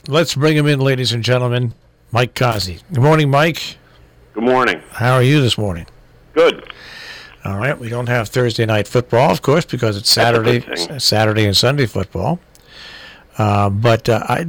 Let's bring him in, ladies and gentlemen. Mike Causey. Good morning, Mike. Good morning. How are you this morning? Good. All right. We don't have Thursday night football, of course, because it's Saturday and Sunday football. But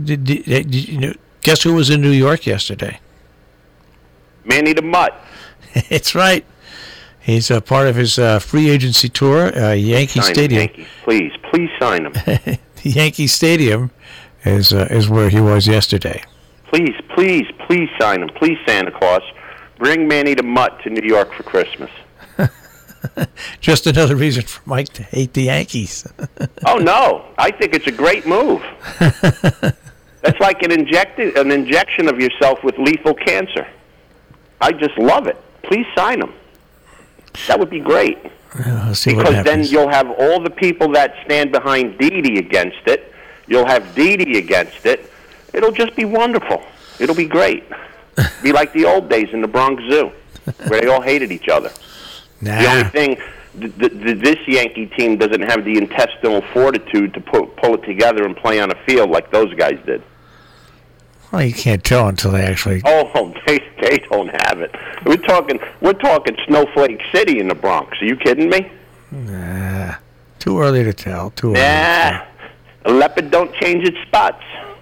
guess who was in New York yesterday? Manny the Mutt. It's right. He's a part of his free agency tour, Yankee Stadium. Please sign him. Yankee Stadium is where he was yesterday. Please sign him. Please, Santa Claus, bring Manny the Mutt to New York for Christmas. Just another reason for Mike to hate the Yankees. Oh no, I think it's a great move. That's like an injection of yourself with lethal cancer. I just love it. Please sign him. That would be great. Because then you'll have all the people that stand behind Didi against it. You'll have Didi against it. It'll just be wonderful. It'll be great. Be like the old days in the Bronx Zoo, where they all hated each other. Nah. The only thing, this Yankee team doesn't have the intestinal fortitude to pull it together and play on a field like those guys did. Well, you can't tell until they actually. Oh, they don't have it. We're talking Snowflake City in the Bronx. Are you kidding me? Nah, too early to tell. A leopard don't change its spots,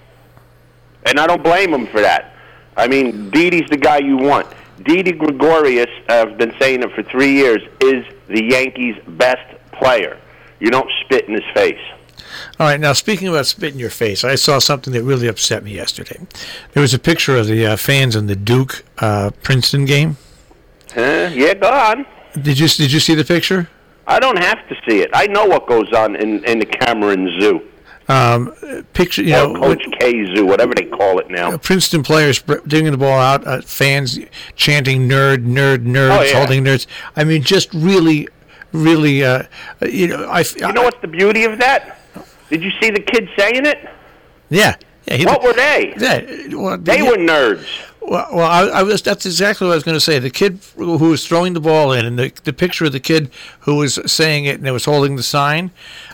and I don't blame him for that. I mean, Didi's the guy you want. Didi Gregorius, I've been saying it for 3 years, is the Yankees' best player. You don't spit in his face. All right, now speaking about spit in your face, I saw something that really upset me yesterday. There was a picture of the fans in the Duke Princeton game. Yeah, go on. Did you see the picture? I don't have to see it. I know what goes on in the Cameron Zoo. Picture, Coach K Zoo, whatever they call it now. Princeton players digging the ball out, fans chanting "nerd, nerd, nerds," holding nerds. I mean, just really. You know what's the beauty of that? Did you see the kid saying it? Yeah. What were they? They were nerds. Well, that's exactly what I was going to say. The kid who was throwing the ball in, and the picture of the kid who was saying it and was holding the sign.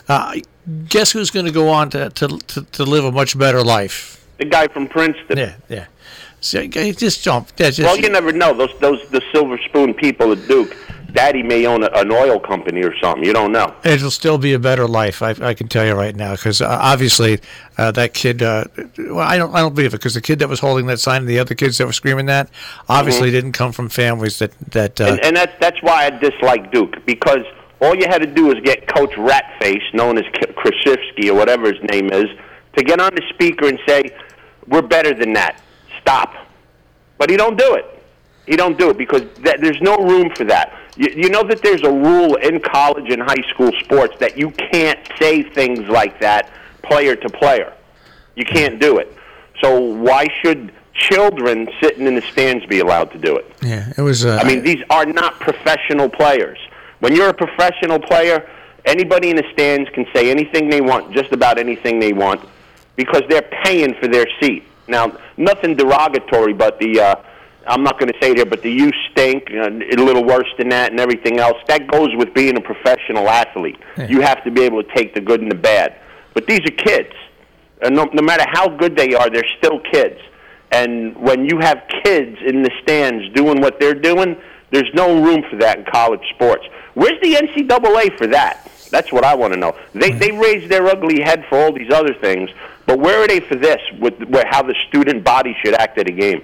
Guess who's going to go on to live a much better life? The guy from Princeton. Yeah. So he just jumped. Well, you never know. The Silver Spoon people at Duke. Daddy may own an oil company or something. You don't know. It'll still be a better life. I can tell you right now, because obviously that kid. Well, I don't believe it, because the kid that was holding that sign and the other kids that were screaming that obviously didn't come from families that. And that's why I dislike Duke, because all you had to do was get Coach Ratface, known as Krzyzewski or whatever his name is, to get on the speaker and say, "We're better than that. Stop." But he don't do it. He don't do it because there's no room for that. You know that there's a rule in college and high school sports that you can't say things like that player to player. You can't do it. So why should children sitting in the stands be allowed to do it? Yeah, it was. I mean, these are not professional players. When you're a professional player, anybody in the stands can say anything they want, just about anything they want, because they're paying for their seat. Now, nothing derogatory, but I'm not going to say it here, but the "you stink," a little worse than that and everything else, that goes with being a professional athlete. Yeah. You have to be able to take the good and the bad. But these are kids. And no matter how good they are, they're still kids. And when you have kids in the stands doing what they're doing, there's no room for that in college sports. Where's the NCAA for that? That's what I want to know. They raise their ugly head for all these other things, but where are they for this, with how the student body should act at a game?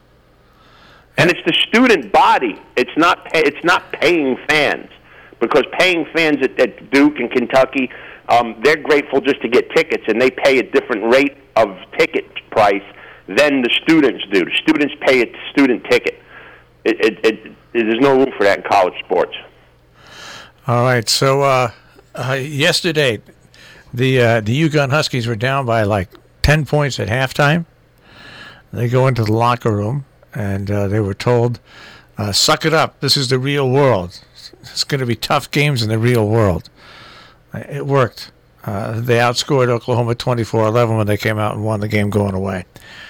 And it's the student body. It's not paying fans, because paying fans at Duke and Kentucky, they're grateful just to get tickets, and they pay a different rate of ticket price than the students do. The students pay a student ticket. There's no room for that in college sports. All right. So yesterday, the UConn Huskies were down by like 10 points at halftime. They go into the locker room, and they were told, suck it up. This is the real world. It's going to be tough games in the real world. It worked. They outscored Oklahoma 24-11 when they came out and won the game going away.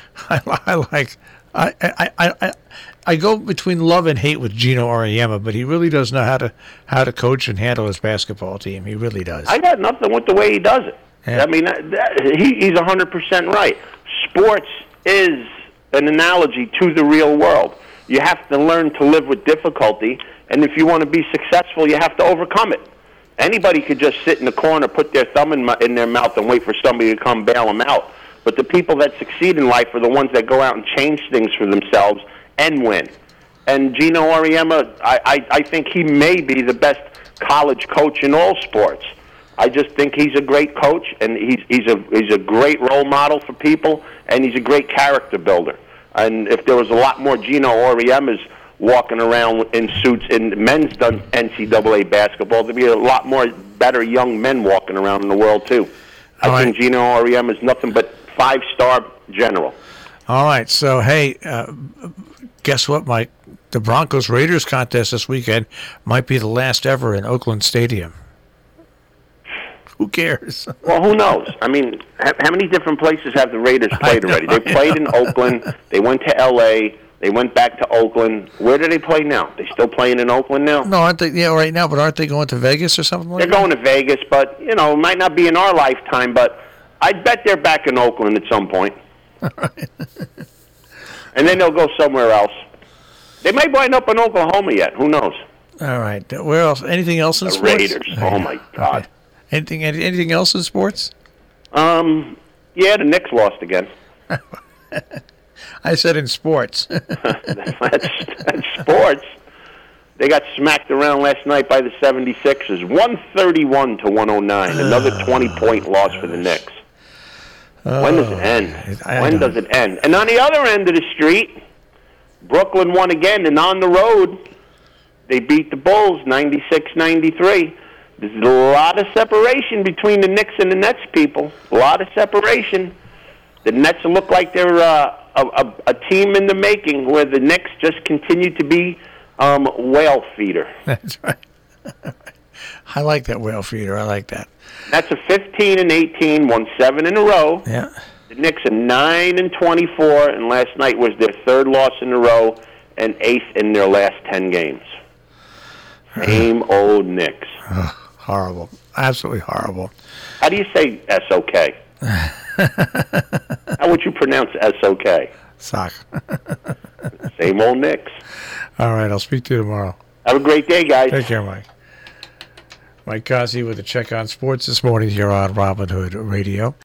I go between love and hate with Gino Auriemma, but he really does know how to coach and handle his basketball team. He really does. I got nothing with the way he does it. Yeah. I mean, he's 100% right. sports is an analogy to the real world. You have to learn to live with difficulty, and if you want to be successful, you have to overcome it. Anybody could just sit in the corner, put their thumb in their mouth, and wait for somebody to come bail them out. But the people that succeed in life are the ones that go out and change things for themselves and win. And Gino Auriemma, I think he may be the best college coach in all sports. I just think he's a great coach, and he's a great role model for people, and he's a great character builder. And if there was a lot more Gino Auriemmas walking around in suits in men's NCAA basketball, there'd be a lot more better young men walking around in the world too. I think Gino Auriemma is nothing but 5-star general. All right, so hey, guess what, Mike? The Broncos-Raiders contest this weekend might be the last ever in Oakland Stadium. Who cares? Well, who knows? I mean, how many different places have the Raiders played already? They played in Oakland. They went to L.A. They went back to Oakland. Where do they play now? They still playing in Oakland now? No, aren't they? Yeah, right now. But aren't they going to Vegas or something like that? They're going to Vegas, but it might not be in our lifetime. But I bet they're back in Oakland at some point. All right. And then they'll go somewhere else. They might wind up in Oklahoma yet. Who knows? All right. Where else? Anything else in the sports? Raiders. Oh my God. Anything else in sports? Yeah, the Knicks lost again. I said in sports. that's sports. They got smacked around last night by the 76ers, 131 to 109. Another 20-point loss for the Knicks. When does it end? When does it end? And on the other end of the street, Brooklyn won again, and on the road, they beat the Bulls 96-93. There's a lot of separation between the Knicks and the Nets, people. A lot of separation. The Nets look like they're a team in the making, where the Knicks just continue to be whale feeder. That's right. I like that whale feeder. I like that. That's a 15-18, won 7 in a row. Yeah. The Knicks are 9-24, and last night was their 3rd loss in a row and 8th in their last 10 games. Same old Knicks. Horrible. Absolutely horrible. How do you say S-O-K? How would you pronounce S-O-K? Sock. Same old Knicks. All right, I'll speak to you tomorrow. Have a great day, guys. Take care, Mike. Mike Cossey with a check on sports this morning here on Robin Hood Radio.